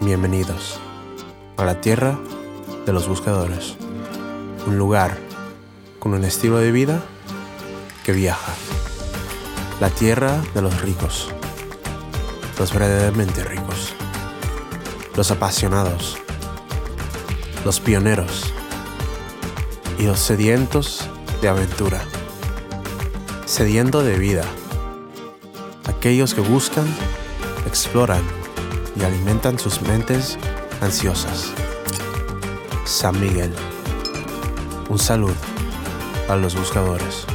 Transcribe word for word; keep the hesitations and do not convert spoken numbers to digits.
Bienvenidos a la tierra de los buscadores, un lugar con un estilo de vida que viaja, la tierra de los ricos, los verdaderamente ricos, los apasionados, los pioneros y los sedientos de aventura, sediento de vida, aquellos que buscan, exploran y alimentan sus mentes ansiosas. San Miguel, un saludo a los buscadores.